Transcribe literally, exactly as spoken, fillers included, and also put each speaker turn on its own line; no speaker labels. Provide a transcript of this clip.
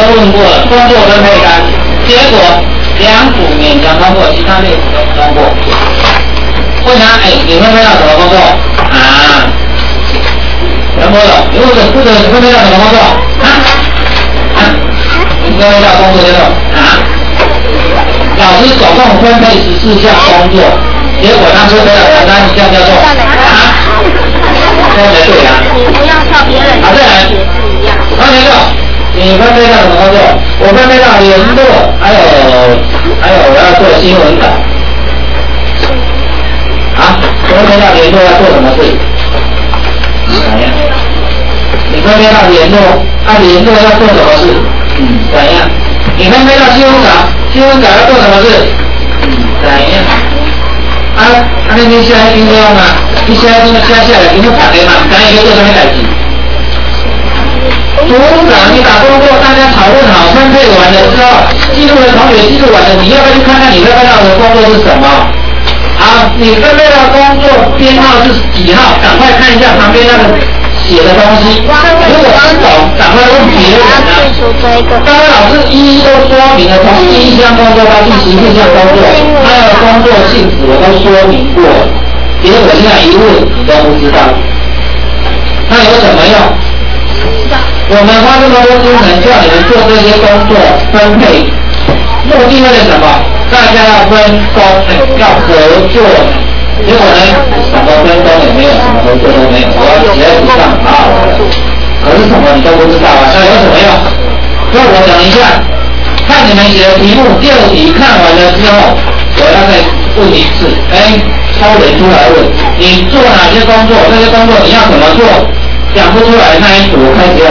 问过了，工作分配单，结果两组勉强通过，其他六组都不通过。问他，哎，你分配到什么工作啊？袁博友，你问的负责你分配到什么工作啊？啊？你分配到工作叫做啊？老师总共分配十四项工作，结果他分配了十三项叫做啊？都没对啊！
你不要靠别人，
好，再来。二年六，你分配到什么工作？我分配到联络，还有还有我要做新闻稿。啊，分配到联络要做什么事？怎样？你分配到联络，按、啊、联络要做什么事？嗯，怎样？你分配到新闻稿，新闻稿要做什么事？嗯，怎样？啊，啊那边下一篇了嘛？你下一篇写下来，你要打的嘛？咱一个做什么代志？组长，你把工作大家讨论好，分配完了之后，记录的同学记录完了，你要不要去看看你分配到的工作是什么？好，你分配到工作编号是几号？赶快看一下旁边那个写的东西。如果不懂，赶快问别人啊。刚刚老师一一都说明了，从第一项工作到第十四项工作，它的工作性质我都说明过了。结果现在一问你都不知道，那有什么用？我们花这么多精神叫你们做这些工作分配，目的为了什么？大家要分工，要合作。结果呢，什么分工也没有，什么合作都没有，我要写在纸上好了。可是什么你都不知道啊，那有什么用？所以我讲一下，看你们写的题目，第二题看完了之后，我要再问一次，哎，抽人出来问，你做哪些工作？这些工作你要怎么做？讲不出来那一组，我开始要